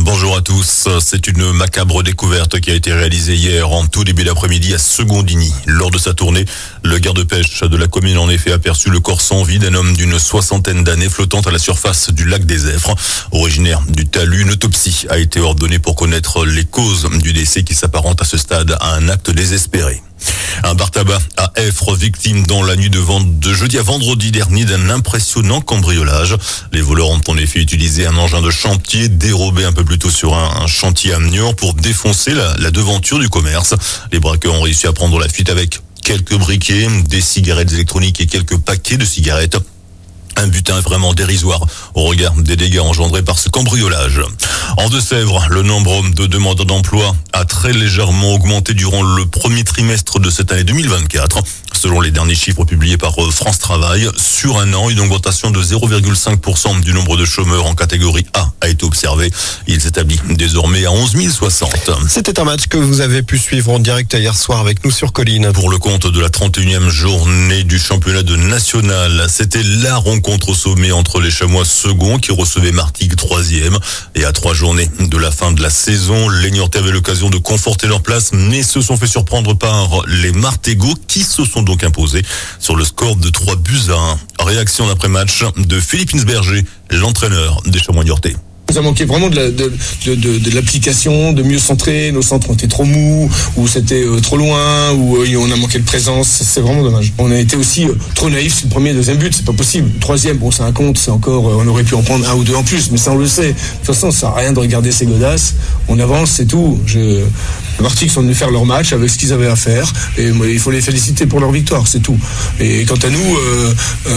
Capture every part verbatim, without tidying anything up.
Bonjour à tous. C'est une macabre découverte qui a été réalisée hier en tout début d'après-midi à Secondigny. Lors de sa tournée, le garde-pêche de la commune a en effet aperçu le corps sans vie d'un homme d'une soixantaine d'années flottant à la surface du lac des Effres. Originaire du talus, une autopsie a été ordonnée pour connaître les causes du décès qui s'apparente à ce stade à un acte désespéré. Un bar tabac à Effres, victime dans la nuit de, vend- de jeudi à vendredi dernier d'un impressionnant cambriolage. Les voleurs ont en effet utilisé un engin de chantier dérobé un peu plus tôt sur un, un chantier à Niort pour défoncer la, la devanture du commerce. Les braqueurs ont réussi à prendre la fuite avec quelques briquets, des cigarettes électroniques et quelques paquets de cigarettes. Un butin vraiment dérisoire au regard des dégâts engendrés par ce cambriolage. En Deux-Sèvres, le nombre de demandeurs d'emploi a très légèrement augmenté durant le premier trimestre de cette année deux mille vingt-quatre. Selon les derniers chiffres publiés par France Travail, sur un an, une augmentation de zéro virgule cinq pour cent du nombre de chômeurs en catégorie A a été observée. Il s'établit désormais à onze mille soixante. C'était un match que vous avez pu suivre en direct hier soir avec nous sur Colline. Pour le compte de la trente et unième journée du championnat de national, c'était la rencontre au sommet entre les Chamois second qui recevaient Martigues troisième. Et à trois journées de la fin de la saison, les Niortais avaient l'occasion de conforter leur place, mais se sont fait surprendre par les Martégots qui se sont donc imposés sur le score de trois buts à un. Réaction d'après-match de Philippe Insberger, l'entraîneur des Chamois niortais. Ça manquait vraiment de, la, de, de, de, de l'application, de mieux centrer. Nos centres ont été trop mous, ou c'était euh, trop loin, ou euh, on a manqué de présence. C'est vraiment dommage. On a été aussi euh, trop naïfs sur le premier et le deuxième but. C'est pas possible. Le troisième, bon, c'est un compte, c'est encore. Euh, on aurait pu en prendre un ou deux en plus, mais ça on le sait. De toute façon, ça sert à rien de regarder ces godasses. On avance, c'est tout. Je... Les Martigues sont venus faire leur match avec ce qu'ils avaient à faire, et moi, il faut les féliciter pour leur victoire, c'est tout. Et quant à nous, euh,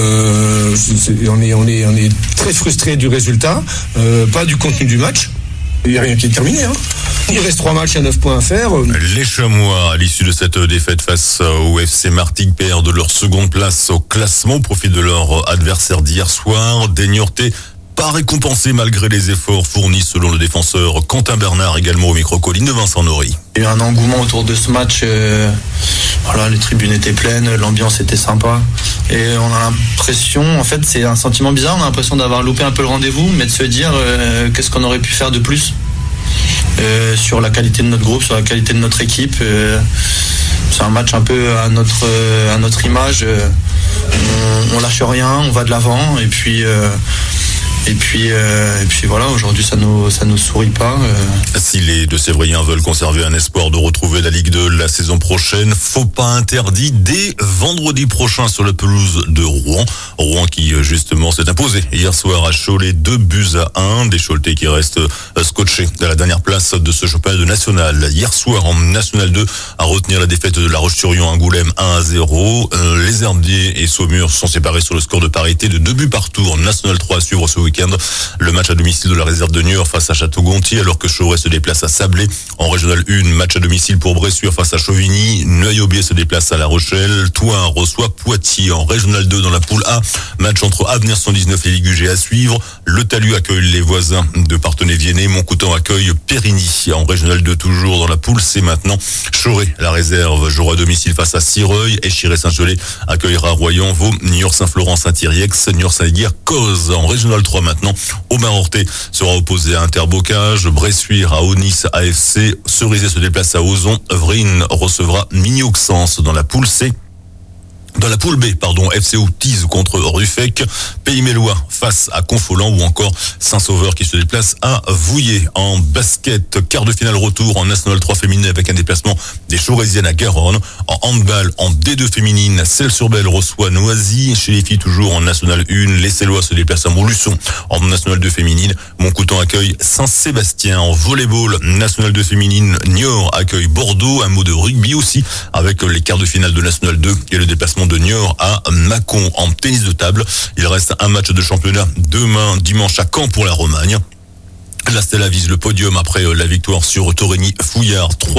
euh, c'est, on est, on est, on est très frustrés du résultat. Euh, pas du contenu du match. Il n'y a rien qui est terminé. Hein. Il reste trois matchs à neuf points à faire. Les Chamois, à l'issue de cette défaite face au F C Martigues, perdent leur seconde place au classement au profit de leur adversaire d'hier soir. Des Niortais pas récompensés malgré les efforts fournis selon le défenseur Quentin Bernard, également au micro-colline de Vincent Nory. Il y a eu un engouement autour de ce match. Euh, voilà, les tribunes étaient pleines, l'ambiance était sympa. Et on a l'impression, en fait, c'est un sentiment bizarre, on a l'impression d'avoir loupé un peu le rendez-vous, mais de se dire euh, qu'est-ce qu'on aurait pu faire de plus euh, sur la qualité de notre groupe, sur la qualité de notre équipe. Euh, c'est un match un peu à notre, euh, à notre image. Euh, on, on lâche rien, on va de l'avant, et puis... Euh, Et puis, euh, et puis voilà, aujourd'hui ça nous ça nous sourit pas. Euh. Si les Deux-Sévriens veulent conserver un espoir de retrouver la Ligue deux la saison prochaine, faux pas interdit dès vendredi prochain sur la pelouse de Rouen. Rouen qui justement s'est imposé hier soir à Cholet deux buts à un. Des Choletais qui restent scotchés à la dernière place de ce championnat de national. Hier soir en National deux, à retenir la défaite de La Roche-sur-Yon à Angoulême un à zéro. Euh, les Herbiers et Saumur sont séparés sur le score de parité de deux buts partout. En National trois à suivre ce week-end. Le match à domicile de la réserve de Niort face à Château-Gontier, alors que Chauray se déplace à Sablé. En Régional un, match à domicile pour Bressuire face à Chauvigny. Neuil-Aubier se déplace à La Rochelle. Thouars reçoit Poitiers. En Régional deux dans la poule A, match entre Avenir cent dix-neuf et Ligugé à suivre. Le Talus accueille les voisins de Parthenay-Viennet. Montcoutan accueille Périgny. En Régional deux toujours dans la poule, c'est maintenant Chauray. La réserve jouera à domicile face à Sireuil. Échiré-Saint-Gelais accueillera Royan, Vaud, Niort-Saint-Florent, Saint-Iriex, Niort-Saint-Guire, Cozes. En Régional trois maintenant, Aumont-Ortais sera opposé à Interbocage, Bressuire à Aunis A F C, Cerizay se déplace à Ozon, Vrine recevra Migny-Auxances dans la poule C. Dans la poule B, pardon, F C Outize contre Ruffec, Pays-Mélois face à Confolens ou encore Saint-Sauveur qui se déplace à Vouillé. En basket, quart de finale retour en National trois féminine avec un déplacement des Chaurésiennes à Garonne. En handball, en D deux féminine, Celles-sur-Belle reçoit Noisy. Chez les filles, toujours en National un, les Célois se déplacent à Montluçon. En National deux féminine, Montcoutan accueille Saint-Sébastien. En volleyball, National deux féminine, Niort accueille Bordeaux. Un mot de rugby aussi avec les quarts de finale de National deux et le déplacement de Niort à Mâcon. En tennis de table, il reste un match de championnat demain dimanche à Caen pour la Romagne. La Stella vise le podium après la victoire sur Torigny-Fouillard trois à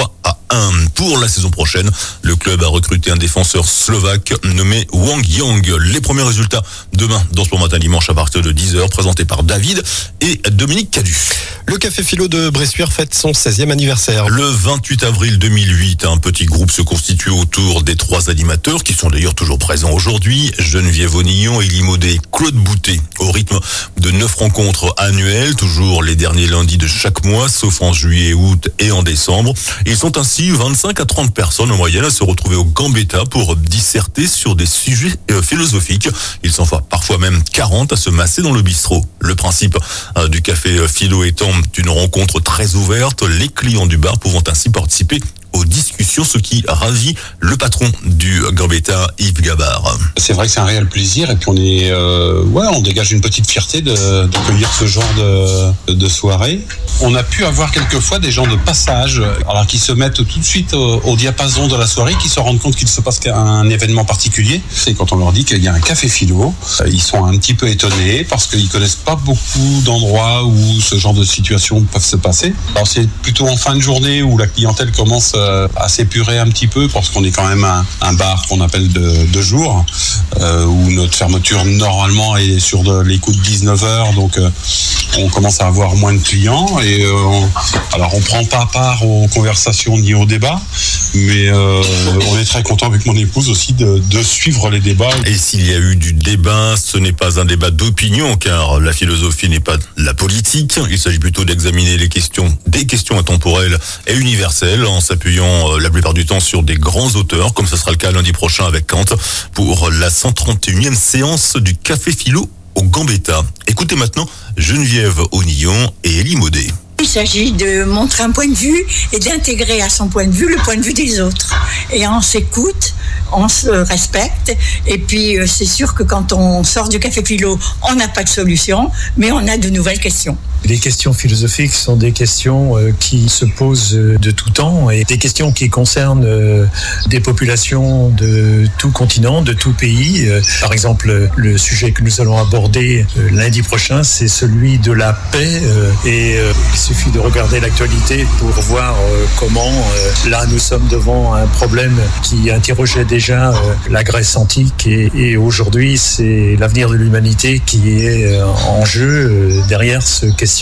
un. Pour la saison prochaine, le club a recruté un défenseur slovaque nommé Wang Yang. Les premiers résultats demain dans Sport Matin dimanche à partir de dix heures, présentés par David et Dominique Cadu. Le Café Philo de Bressuire fête son seizième anniversaire. Le vingt-huit avril deux mille huit, un petit groupe se constitue autour des trois animateurs qui sont d'ailleurs toujours présents aujourd'hui, Geneviève Onillon, Élie Maudet, Claude Boutet, au rythme de neuf rencontres annuelles, toujours les derniers lundis de chaque mois, sauf en juillet, août et en décembre. Ils sont ainsi vingt-cinq à trente personnes en moyenne à se retrouver au Gambetta pour disserter sur des sujets euh, philosophiques. Ils sont parfois même quarante à se masser dans le bistrot. Le principe euh, du Café Philo étant une rencontre très ouverte, les clients du bar pouvant ainsi participer aux discussions, ce qui ravit le patron du Gambetta, Yves Gabard. C'est vrai que c'est un réel plaisir et puis on est, euh, ouais, on dégage une petite fierté de, d'accueillir ce genre de, de soirée. On a pu avoir quelquefois des gens de passage, alors qui se mettent tout de suite au, au diapason de la soirée, qui se rendent compte qu'il se passe un événement particulier. C'est quand on leur dit qu'il y a un café philo, ils sont un petit peu étonnés parce qu'ils connaissent pas beaucoup d'endroits où ce genre de situations peuvent se passer. Alors c'est plutôt en fin de journée où la clientèle commence à s'épurer un petit peu parce qu'on est quand même un, un bar qu'on appelle de, de jour euh, où notre fermeture normalement est sur de, les coups de dix-neuf heures, donc euh, on commence à avoir moins de clients et euh, on, alors on prend pas part aux conversations ni aux débats, mais euh, on est très content avec mon épouse aussi de, de suivre les débats. Et s'il y a eu du débat, ce n'est pas un débat d'opinion car la philosophie n'est pas la politique, il s'agit plutôt d'examiner les questions, des questions intemporelles et universelles en s'appuyant la plupart du temps sur des grands auteurs, comme ce sera le cas lundi prochain avec Kant pour la cent trente et unième séance du Café Philo au Gambetta. Écoutez maintenant Geneviève Onillon et Élie Maudet. Il s'agit de montrer un point de vue et d'intégrer à son point de vue le point de vue des autres. Et on s'écoute, on se respecte. Et puis c'est sûr que quand on sort du Café Philo, on n'a pas de solution, mais on a de nouvelles questions. Les questions philosophiques sont des questions euh, qui se posent euh, de tout temps et des questions qui concernent euh, des populations de tout continent, de tout pays. Euh, par exemple, le sujet que nous allons aborder euh, lundi prochain, c'est celui de la paix. Euh, et euh, il suffit de regarder l'actualité pour voir euh, comment, euh, là, nous sommes devant un problème qui interrogeait déjà euh, la Grèce antique et, et aujourd'hui, c'est l'avenir de l'humanité qui est euh, en jeu euh, derrière ce questionnement.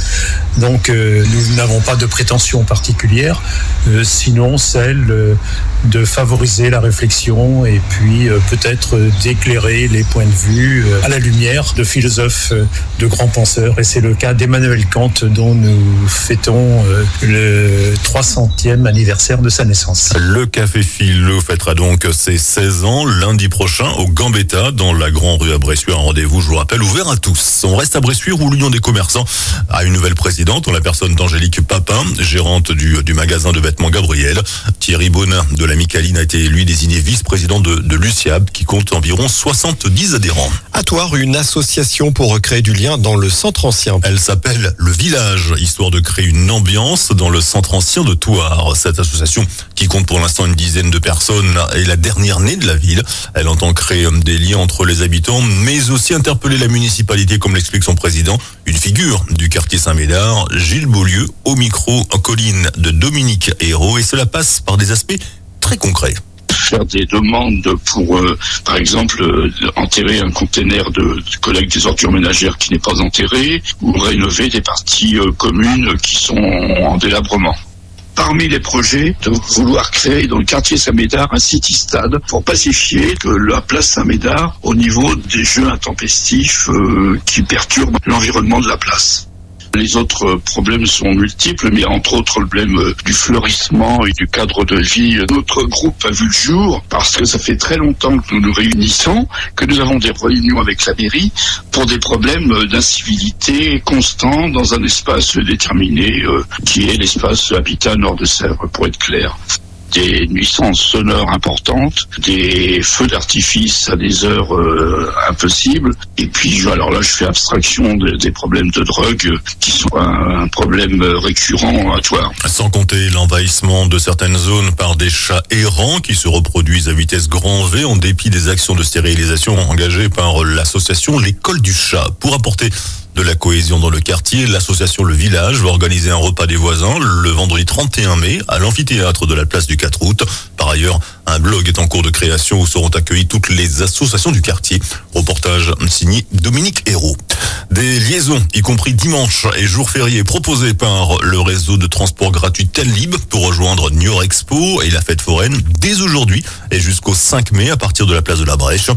Donc euh, nous n'avons pas de prétention particulière, euh, sinon celle euh, de favoriser la réflexion et puis euh, peut-être euh, d'éclairer les points de vue euh, à la lumière de philosophes, euh, de grands penseurs. Et c'est le cas d'Emmanuel Kant dont nous fêtons euh, le trois centième anniversaire de sa naissance. Le Café Philo fêtera donc ses seize ans lundi prochain au Gambetta dans la Grande Rue à Bressuire. Un rendez-vous, je vous rappelle, ouvert à tous. On reste à Bressuire où l'Union des commerçants a une nouvelle présidente en la personne d'Angélique Papin, gérante du, du magasin de vêtements Gabriel. Thierry Bonin de la Micaline a été lui désigné vice-président de, de l'USIAB qui compte environ soixante-dix adhérents. À Thouars, une association pour recréer du lien dans le centre ancien. Elle s'appelle Le Village, histoire de créer une ambiance dans le centre ancien de Thouars. Cette association, qui compte pour l'instant une dizaine de personnes, est la dernière née de la ville. Elle entend créer des liens entre les habitants, mais aussi interpeller la municipalité, comme l'explique son président, une figure du quartier Saint-Médard, Gilles Beaulieu, au micro en colline de Dominique Hérault, et cela passe par des aspects très concrets. Faire des demandes pour, euh, par exemple, euh, enterrer un conteneur de, de collecte des ordures ménagères qui n'est pas enterré, ou rénover des parties euh, communes qui sont en délabrement. Parmi les projets, de vouloir créer dans le quartier Saint-Médard un city-stade pour pacifier que la place Saint-Médard au niveau des jeux intempestifs euh, qui perturbent l'environnement de la place. Les autres problèmes sont multiples, mais entre autres le problème du fleurissement et du cadre de vie. Notre groupe a vu le jour parce que ça fait très longtemps que nous nous réunissons, que nous avons des réunions avec la mairie pour des problèmes d'incivilité constants dans un espace déterminé euh, qui est l'espace Habitat Nord de Sèvres, pour être clair. Des nuisances sonores importantes, des feux d'artifice à des heures euh, impossibles. Et puis, alors là, je fais abstraction de, des problèmes de drogue qui sont un, un problème récurrent à Thouars. Sans compter l'envahissement de certaines zones par des chats errants qui se reproduisent à vitesse grand V en dépit des actions de stérilisation engagées par l'association L'École du Chat. Pour apporter de la cohésion dans le quartier. L'association Le Village va organiser un repas des voisins le vendredi trente et un mai à l'amphithéâtre de la place du quatre août. Par ailleurs, un blog est en cours de création où seront accueillies toutes les associations du quartier. Reportage signé Dominique Hérault. Des liaisons, y compris dimanche et jours fériés, proposées par le réseau de transport gratuit Tellib pour rejoindre Niort Expo et la fête foraine dès aujourd'hui et jusqu'au cinq mai à partir de la place de la Brèche.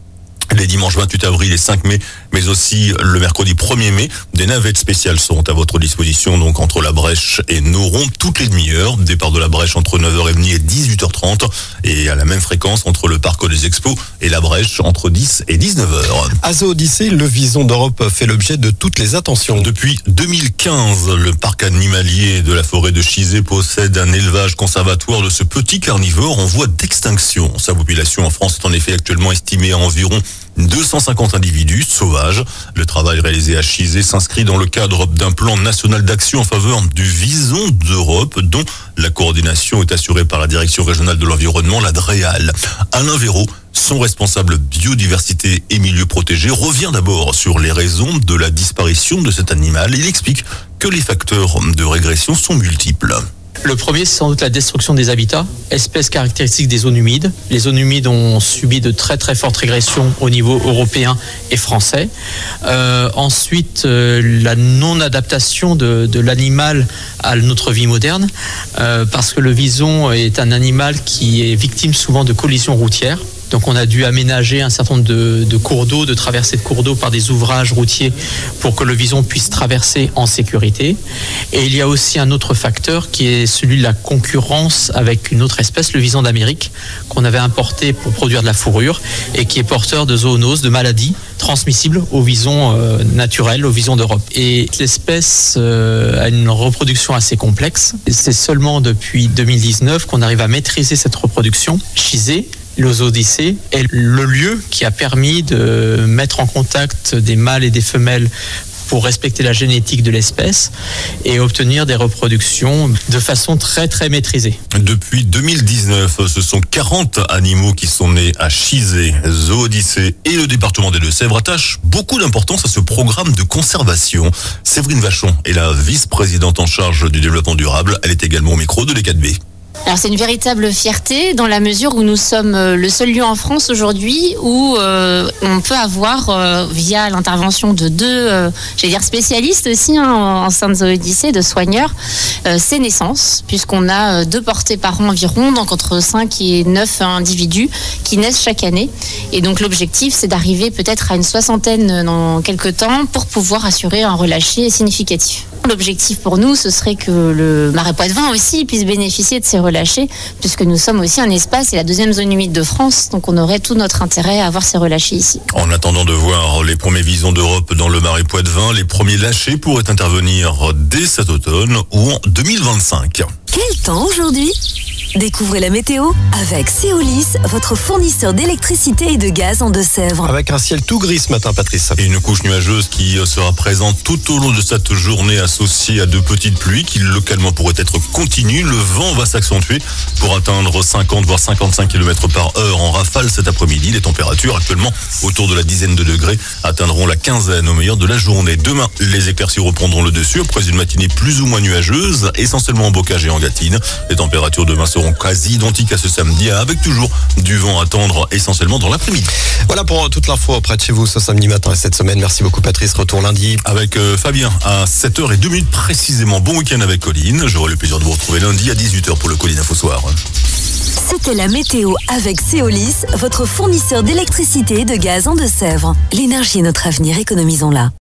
Les dimanches vingt-huit avril et cinq mai, mais aussi le mercredi premier mai, des navettes spéciales seront à votre disposition, donc entre la Brèche et Noron, toutes les demi-heures. Départ de la Brèche entre neuf heures trente et dix-huit heures trente, et à la même fréquence entre le parc des Expos et la Brèche entre dix et dix-neuf heures. À Zoo Odyssée, le Vison d'Europe fait l'objet de toutes les attentions. Depuis deux mille quinze, le parc animalier de la forêt de Chizé possède un élevage conservatoire de ce petit carnivore en voie d'extinction. Sa population en France est en effet actuellement estimée à environ deux cent cinquante individus sauvages. Le travail réalisé à Chizé s'inscrit dans le cadre d'un plan national d'action en faveur du Vison d'Europe, dont la coordination est assurée par la direction régionale de l'environnement, la DREAL. Alain Véraud, son responsable biodiversité et milieux protégés, revient d'abord sur les raisons de la disparition de cet animal. Il explique que les facteurs de régression sont multiples. Le premier, c'est sans doute la destruction des habitats, espèce caractéristique des zones humides. Les zones humides ont subi de très très fortes régressions au niveau européen et français. Euh, ensuite, euh, la non-adaptation de, de l'animal à notre vie moderne, euh, parce que le vison est un animal qui est victime souvent de collisions routières. Donc on a dû aménager un certain nombre de, de cours d'eau, de traversées de cours d'eau par des ouvrages routiers pour que le vison puisse traverser en sécurité. Et il y a aussi un autre facteur qui est celui de la concurrence avec une autre espèce, le vison d'Amérique, qu'on avait importé pour produire de la fourrure et qui est porteur de zoonoses, de maladies transmissibles au vison euh, naturel, au vison d'Europe. Et l'espèce euh, a une reproduction assez complexe. Et c'est seulement depuis deux mille dix-neuf qu'on arrive à maîtriser cette reproduction. Chizé, le Zoo Odyssée est le lieu qui a permis de mettre en contact des mâles et des femelles pour respecter la génétique de l'espèce et obtenir des reproductions de façon très très maîtrisée. Depuis deux mille dix-neuf, ce sont quarante animaux qui sont nés à Chizé. Zoo Odyssée et le département des Deux-Sèvres attachent beaucoup d'importance à ce programme de conservation. Séverine Vachon est la vice-présidente en charge du développement durable. Elle est également au micro de l'E quatre B. Alors c'est une véritable fierté dans la mesure où nous sommes le seul lieu en France aujourd'hui où euh, on peut avoir, euh, via l'intervention de deux, euh, j'allais dire spécialistes aussi hein, en sein de Zoo Odyssée, de soigneurs, euh, ces naissances, puisqu'on a deux portées par an environ, donc entre cinq et neuf individus qui naissent chaque année. Et donc l'objectif c'est d'arriver peut-être à une soixantaine dans quelques temps pour pouvoir assurer un relâché significatif. L'objectif pour nous, ce serait que le Marais Poitevin aussi puisse bénéficier de ces relâchés, puisque nous sommes aussi un espace, c'est la deuxième zone humide de France, donc on aurait tout notre intérêt à avoir ces relâchés ici. En attendant de voir les premiers visons d'Europe dans le Marais Poitevin, les premiers lâchés pourraient intervenir dès cet automne ou en deux mille vingt-cinq. Quel temps aujourd'hui ? Découvrez la météo avec Céolis, votre fournisseur d'électricité et de gaz en Deux-Sèvres. Avec un ciel tout gris ce matin, Patrice. Et une couche nuageuse qui sera présente tout au long de cette journée associée à de petites pluies qui localement pourraient être continues. Le vent va s'accentuer pour atteindre cinquante voire cinquante-cinq kilomètres par heure en rafale cet après-midi. Les températures actuellement autour de la dizaine de degrés atteindront la quinzaine au meilleur de la journée. Demain, les éclaircies reprendront le dessus après une matinée plus ou moins nuageuse, essentiellement en Bocage et en Gâtine. Les températures demain seront quasi identiques à ce samedi, avec toujours du vent à attendre essentiellement dans l'après-midi. Voilà pour toute l'info près de chez vous ce samedi matin et cette semaine. Merci beaucoup Patrice, retour lundi. Avec euh, Fabien à sept heures deux précisément. Bon week-end avec Colline. J'aurai le plaisir de vous retrouver lundi à dix-huit heures pour le Colline Info Soir. C'était la météo avec Céolis, votre fournisseur d'électricité et de gaz en Deux-Sèvres. L'énergie est notre avenir, économisons-la.